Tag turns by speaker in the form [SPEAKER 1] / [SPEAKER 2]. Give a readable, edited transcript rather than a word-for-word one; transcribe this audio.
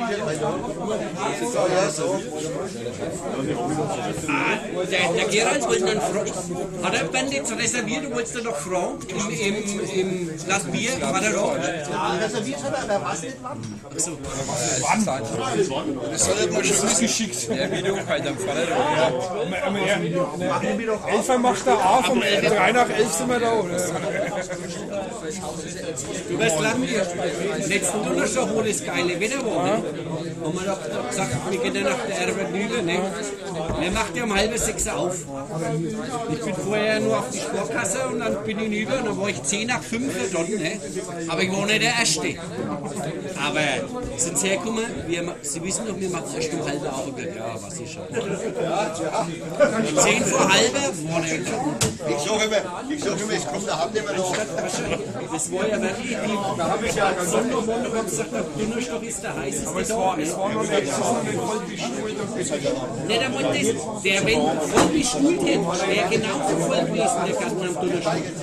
[SPEAKER 1] Der Gerald wollte noch fragen. Hat er Ben jetzt reserviert? Du wolltest noch fragen? Im Glas Bier? Hat er noch?
[SPEAKER 2] Reserviert hat er, aber was nicht wann?
[SPEAKER 1] So.
[SPEAKER 3] Wann? Das soll er mal schon wissen geschickt. Ja, wie du halt am Fall.
[SPEAKER 2] Machen wir doch auf.
[SPEAKER 3] 11 macht er auf, um 3 nach 11 sind wir da, oder?
[SPEAKER 1] Du weißt, letzten Donnerstag, wo das geile Wetter war, ne? Haben wir doch gesagt, wir gehen dann nach der Erbe rüber, ne? Der macht ja um 5:30 auf. Ich bin vorher nur auf die Sportkasse und dann bin ich rüber und dann war ich 10 nach 5 dort, ne? Aber ich war nicht der Erste. Aber sind sie hergekommen, Sie wissen doch, wir machen erst um 1:30 auf. Ja, was ist schon. 10 vor halb war der dort.
[SPEAKER 2] Ich sag immer, es kommt der Hand immer noch.
[SPEAKER 1] Das war ja wirklich
[SPEAKER 2] Da habe ich ja ganz
[SPEAKER 1] Sonntagmorgen haben gesagt, der Donnerstag ist der heißeste Tag.
[SPEAKER 3] Es war noch nicht voll bestuhlt.
[SPEAKER 1] Nicht einmal das, der wenn voll bestuhlt hätte, wäre genauso voll gewesen, der Garten am Donnerstag.